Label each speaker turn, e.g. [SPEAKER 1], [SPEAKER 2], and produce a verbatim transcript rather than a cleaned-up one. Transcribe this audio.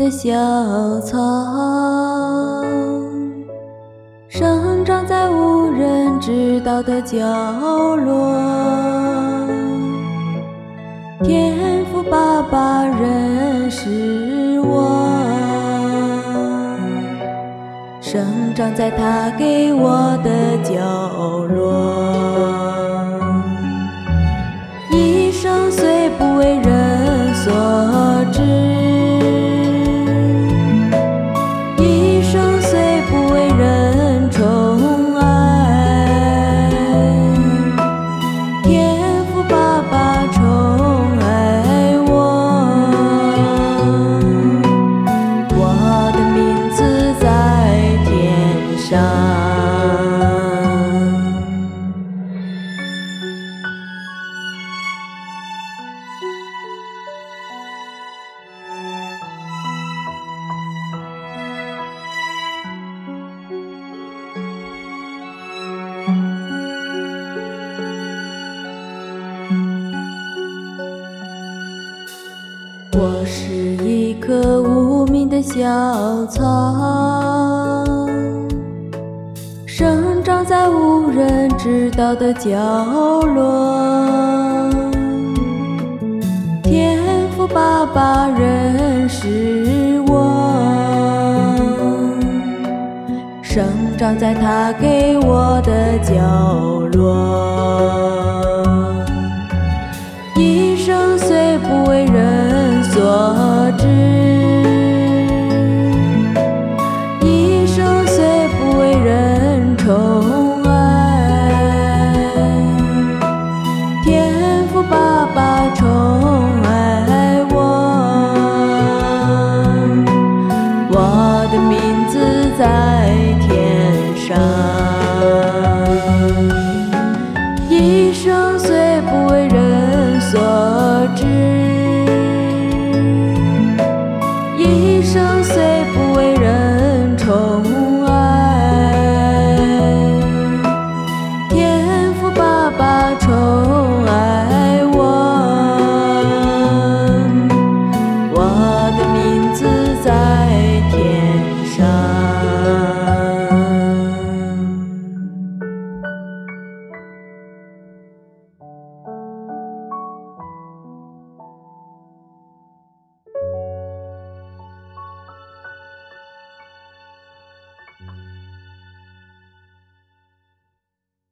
[SPEAKER 1] 的小草，生长在无人知道的角落。天父爸爸认识我，生长在他给我的角落。一生虽不为人所知，一生虽不为人宠爱，天父爸爸宠爱我，我的名字在天上。我是一棵无名的小草，生长在无人知道的角落。天父爸爸认识我，生长在他给我的角落。